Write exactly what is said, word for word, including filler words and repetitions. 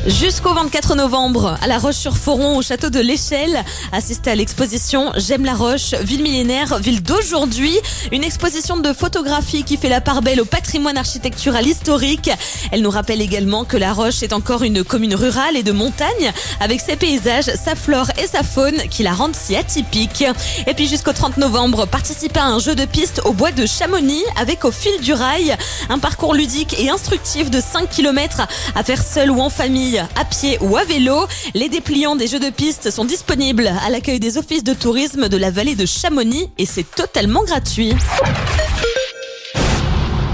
Jusqu'au vingt-quatre novembre, à La Roche-sur-Foron, au château de l'Échelle, assistez à l'exposition J'aime la Roche, ville millénaire, ville d'aujourd'hui. Une exposition de photographie qui fait la part belle au patrimoine architectural historique. Elle nous rappelle également que La Roche est encore une commune rurale et de montagne, avec ses paysages, sa flore et sa faune qui la rendent si atypique. Et puis jusqu'au trente novembre, participez à un jeu de piste au bois de Chamonix avec Au fil du rail. Un parcours ludique et instructif de cinq kilomètres à faire seul ou en famille, à pied ou à vélo. Les dépliants des jeux de piste sont disponibles à l'accueil des offices de tourisme de la vallée de Chamonix et c'est totalement gratuit.